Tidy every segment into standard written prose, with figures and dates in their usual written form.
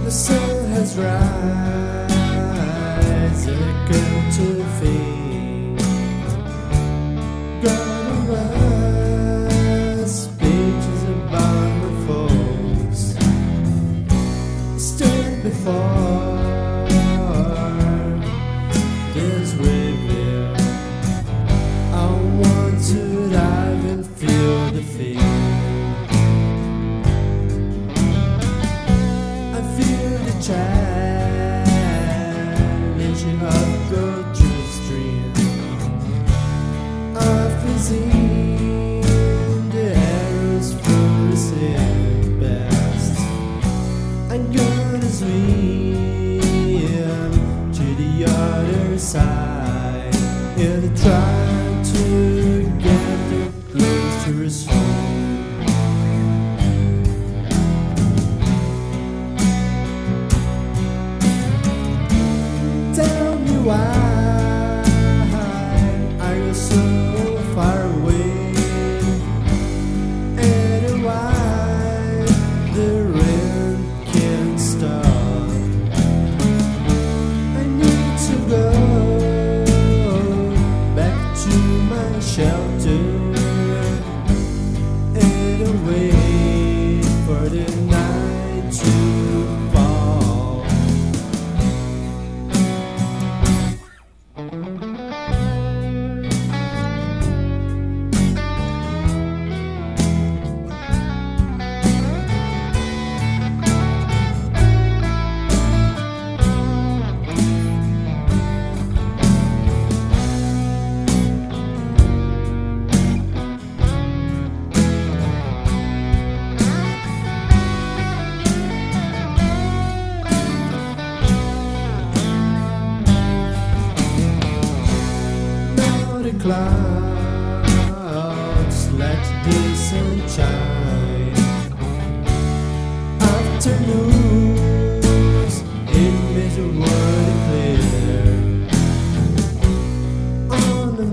The sun has risen again to fade. Gonna write speeches about the folks stood before this river. I want to dive and feel the fear. Challenging of gorgeous dreams. I've been seeing the arrows flourishing best. I'm gonna swim to the other side and try to get the close to resume. Why are you so far away? And why the rain can't stop? I need to go back to my shelter and wait for the night to fall. The clouds let the sunshine. Afternoons it makes the world clear. On the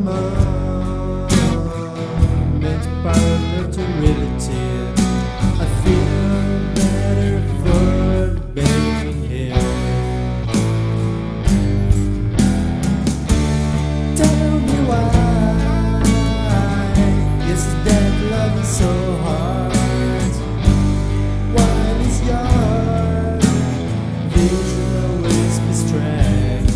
moment parallel to reality, I feel better for being here. Tell me why so hard. What is your vision always distract?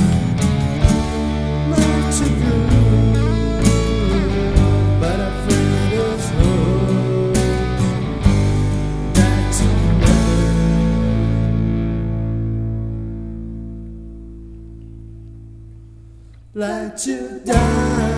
Not too good, but I feel there's hope that together, like to die.